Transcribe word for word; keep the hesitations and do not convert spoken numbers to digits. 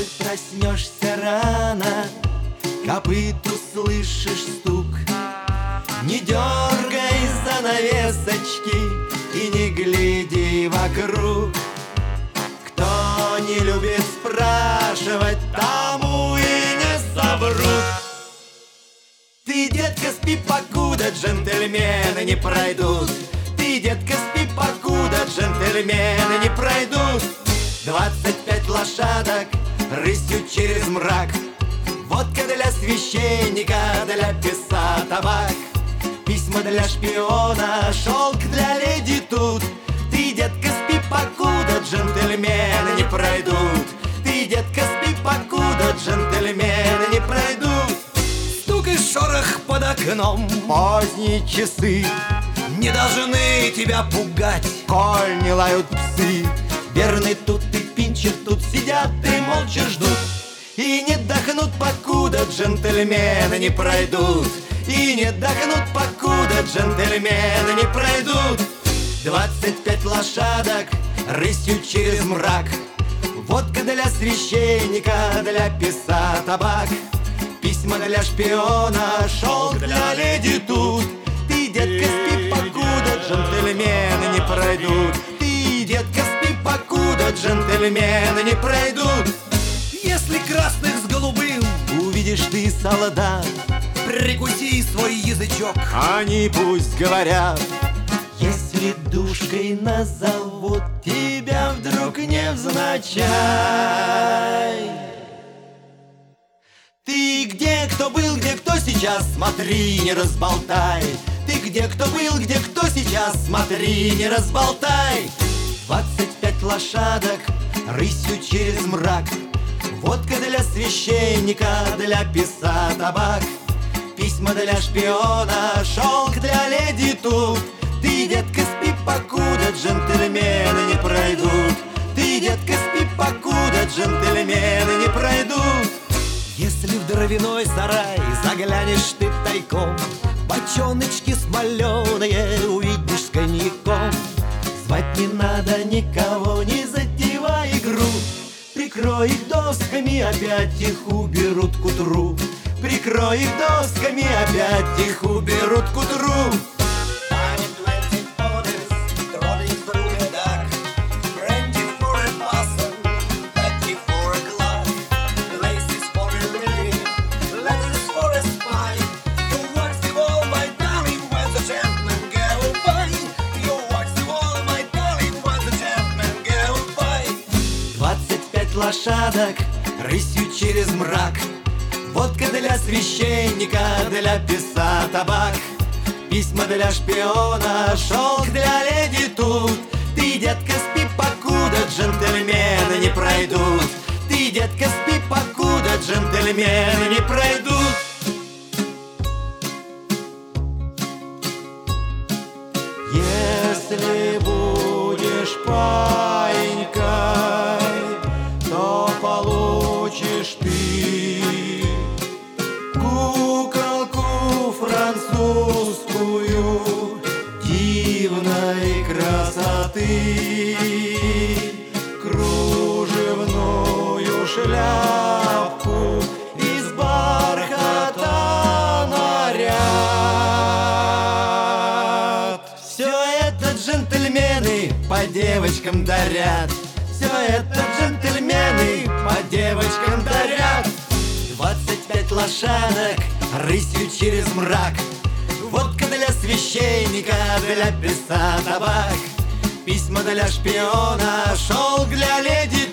Коль проснешься рано, копыт услышишь стук, не дергай занавесочки и не гляди вокруг. Кто не любит спрашивать, тому и не соврут. Ты, детка, спи, покуда джентльмены не пройдут. Ты, детка, спи, покуда джентльмены не пройдут. Двадцать пять лошадок рысью через мрак, водка для священника, для писа табак, письма для шпиона, шелк для леди тут. Ты, детка, спи, покуда джентльмены не пройдут. Ты, детка, спи, покуда джентльмены не пройдут. Стук и шорох под окном, Поздние часы не должны тебя пугать. коль не лают псы. Верный тут и Пинчер тут сидят и молча ждут. И не дохнут, покуда джентльмены не пройдут. И не дохнут, покуда джентльмены не пройдут. Двадцать пять лошадок рысью через мрак, водка для священника, для писа табак, письма для шпиона, шелк для леди тут. Ты, детка, спи, покуда джентльмены не пройдут. Ты, детка, спи, покуда джентльмены не пройдут. Если красных с голубым Увидишь ты солдат, прикуси свой язычок. они пусть говорят. Если душкой назовут тебя вдруг невзначай. Ты где, кто был, где, кто сейчас, смотри, не разболтай. Ты где, кто был, где, кто сейчас, смотри, не разболтай. Двадцать пять лошадок рысью через мрак, водка для священника, для писа табак, письма для шпиона, шелк для леди тут. Ты, детка, спи, покуда джентльмены не пройдут. Ты, детка, спи, покуда джентльмены не пройдут. Если в дровяной сарай заглянешь ты тайком, бочоночки смоленые увидишь с коньяком. Звать не надо никого, не затевай игру. Прикрой их досками, опять их уберут к утру. Прикрой их досками, опять их уберут к утру. Лошадок рысью через мрак, водка для священника, для писа табак, письма для шпиона, шелк для леди тут. Ты, детка, спи, покуда джентльмены не пройдут. Ты, детка, спи, покуда джентльмены не пройдут. Если будешь паинькой, то получишь ты куколку французскую дивной красоты, кружевную шляпку из бархата наряд. Все это джентльмены по девочкам дарят. Все это джентльмены по девочкам дарят. Двадцать пять лошадок рысью через мрак, водка для священника, для писа табак, письма для шпиона, шелк для леди